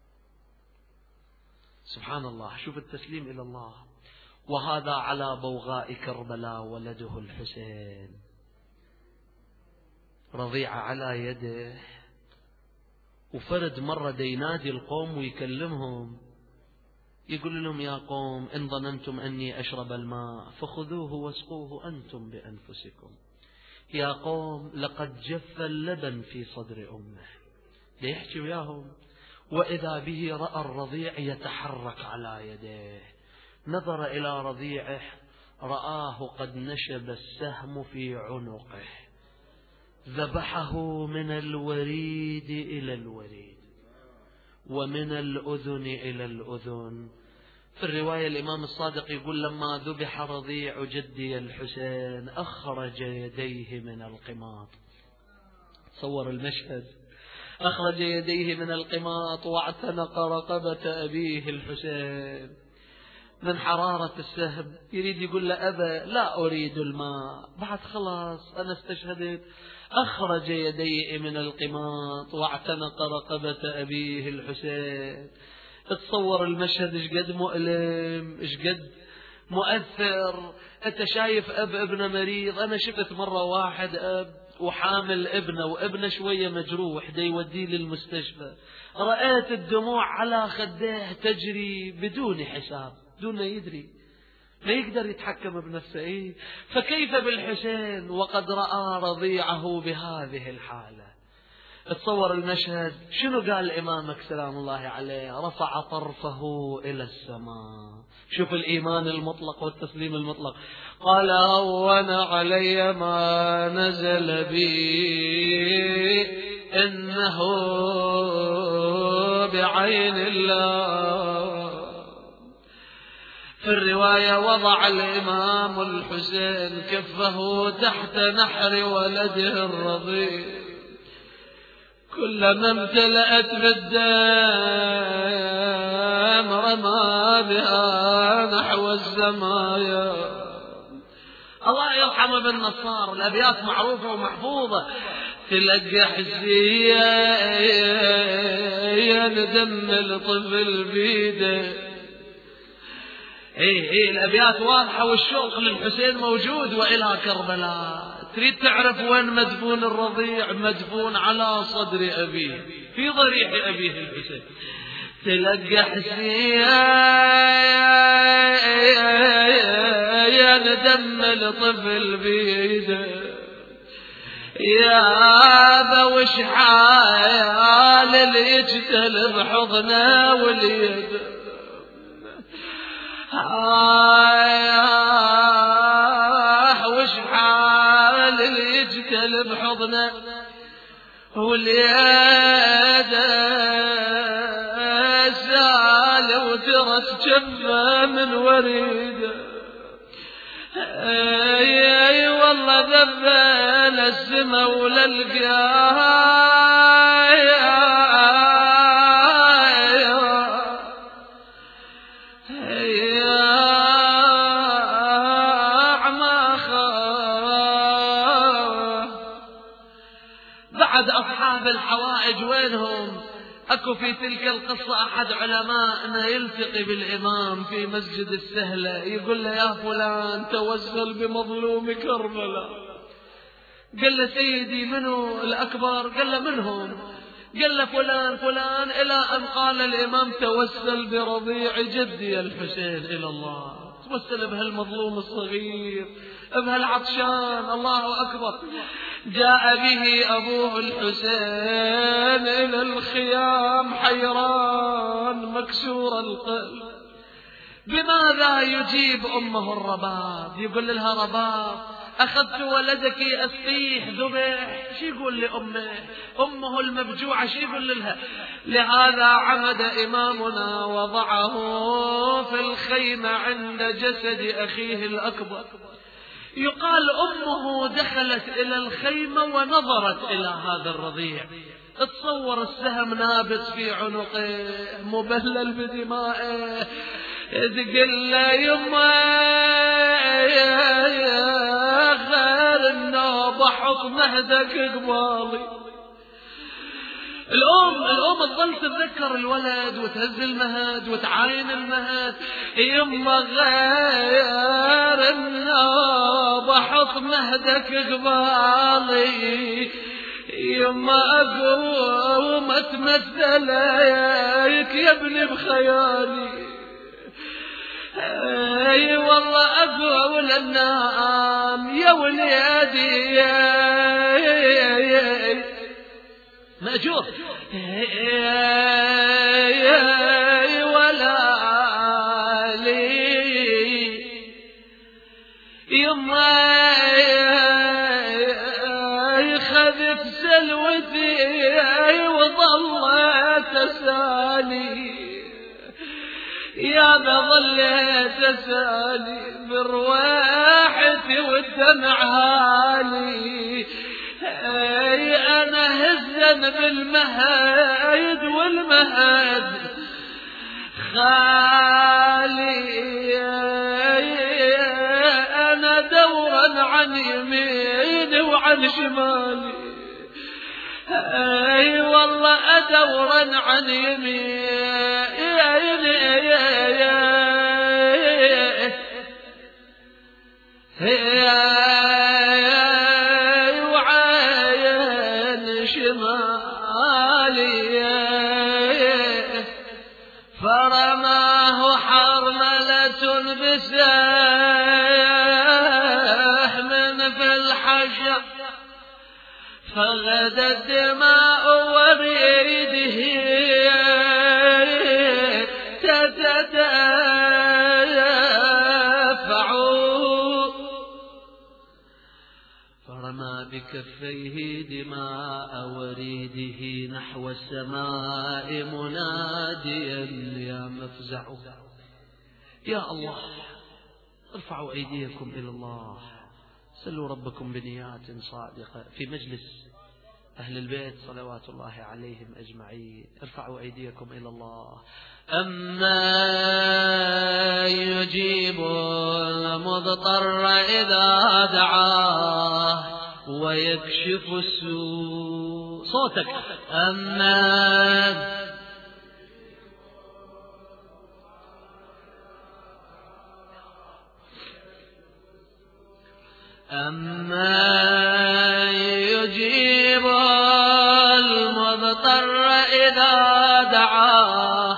سبحان الله. شوف التسليم إلى الله. وهذا على بوغاء كربلاء ولده الحسين، رضيع على يده، وفرد مرة ينادي القوم ويكلمهم يقول لهم يا قوم إن ظننتم أني أشرب الماء فخذوه واسقوه أنتم بأنفسكم. يا قوم لقد جف اللبن في صدر أمه. ليحكي وياهم وإذا به رأى الرضيع يتحرك على يديه، نظر إلى رضيعه رآه قد نشب السهم في عنقه، ذبحه من الوريد إلى الوريد ومن الأذن إلى الأذن. في الرواية الإمام الصادق يقول لما ذبح رضيع جدي الحسين أخرج يديه من القماط. تصور المشهد. أخرج يديه من القماط واعتنق رقبة أبيه الحسين من حرارة السهم. يريد يقول له أبا لا أريد الماء، بعد خلاص أنا استشهدت. أخرج يديه من القماط واعتنق رقبة أبيه الحسين. تصور المشهد إيش قد مؤلم، إيش قد مؤثر. أنت شايف ابنه مريض. أنا شفت مرة واحد وحامل ابنه وابنه شوية مجروح دا يوديه للمستشفى، رأيت الدموع على خديه تجري بدون حساب، دون يدري، لا يقدر يتحكم بنفسه. فكيف بالحسين وقد رأى رضيعه بهذه الحالة؟ تصور المشهد. شنو قال إمامك سلام الله عليه؟ رفع طرفه إلى السماء. شوف الإيمان المطلق والتسليم المطلق. قال هون علي ما نزل بي إنه بعين الله. في الرواية وضع الإمام الحسين كفه تحت نحر ولده الرضيع، كلما امتلأت بالدم رمى بها نحو السمايا. الله يرحم ابن نصار. الأبيات معروفة ومحفوظة. تلقى حزية ندم الطفل بيده. الأبيات واضحة والشوق للحسين موجود. وإلى كربلاء تريد تعرف وين مدفون الرضيع؟ مدفون على صدر أبيه في ضريح أبيه الحسين. تلقى حسية يا ندم الطفل بيده، يا ذوش حال اللي يجتل بحضنه واليد، وش حال اللي يجتل بحضنه واليد، سال وترس جفه من وريده. اي والله ذبل السما وللقاها أصحاب الحوائج وينهم؟ أكو في تلك القصة أحد علماءنا يلتقي بالإمام في مسجد السهلة، يقول له يا فلان توسل بمظلوم كربلاء. قال له سيدي منو الأكبر؟ قال له منهم؟ قال له فلان فلان، إلى أن قال الإمام توسل برضيع جدي الحسين إلى الله. توسل بهالمظلوم الصغير، بهالعطشان. الله أكبر. جاء به أبوه الحسين إلى الخيام حيران مكسور القلب. بماذا يجيب أمه الرباب؟ يقول لها رباب أخذت ولدك أسقيه ذبح. شو يقول لأمه؟ أمه المبجوعة شو يقول لها؟ لهذا عمد إمامنا وضعه في الخيمة عند جسد أخيه الأكبر. يقال أمه دخلت إلى الخيمة ونظرت إلى هذا الرضيع. تصور السهم نابت في عنقه مبلل بدمائه. تقول له يما خير النوبة حط مهدك قبالي. الأم تظل تتذكر الولد وتهز المهد وتعاين المهد. يما غير النوبة حط مهدك قبالي. يما أقوم أتمثل يا ابني بخيالي. اي والله اقول النام يا وليدي مأجور ولا لي يما خذف سلوتي وظل تسالي. يا بظلت تسالي برواحتي والدمع هالي. أنا هزن بالمهد والمهد خالي. أنا دورا عن يميني وعن شمالي. اي والله ادورا عن يمين وعين شمالي. فرماه حرملة بسهم في الحجر فغدت الدماء وريده تتدافع. فرمى بكفيه دماء وريده نحو السماء مناديا يا مفزع. يا الله ارفعوا أيديكم إلى الله، سلوا ربكم بنيات صادقة في مجلس أهل البيت صلوات الله عليهم أجمعين. ارفعوا أيديكم إلى الله. أما يجيب المضطر إذا دعاه ويكشف السوء. صوتك. أما يجيب المضطر إذا دعاه.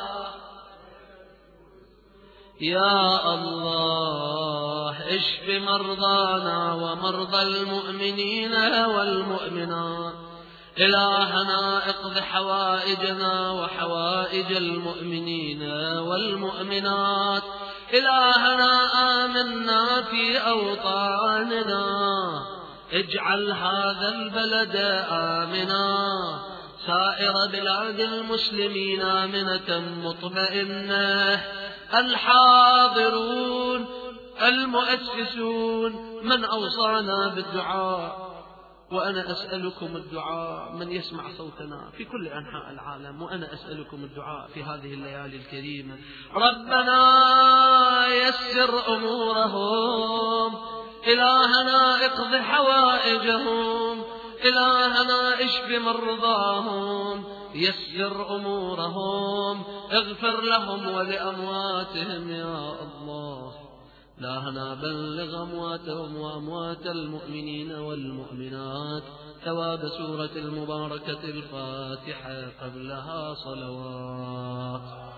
يا الله اشف مرضانا ومرضى المؤمنين والمؤمنات. إلهنا اقض حوائجنا وحوائج المؤمنين والمؤمنات. إلهنا آمنا في أوطاننا. اجعل هذا البلد آمنا سائر بلاد المسلمين آمنة مطمئنة. الحاضرون المؤسسون من أوصانا بالدعاء، وأنا أسألكم الدعاء من يسمع صوتنا في كل أنحاء العالم، وأنا أسألكم الدعاء في هذه الليالي الكريمة. ربنا يسر أمورهم. إلهنا اقض حوائجهم. إلهنا اشف مرضاهم. يسر أمورهم، اغفر لهم ولأمواتهم يا الله. إلهنا بلغ أمواتهم وأموات المؤمنين والمؤمنات ثواب سورة المباركة الفاتحة قبلها صلوات.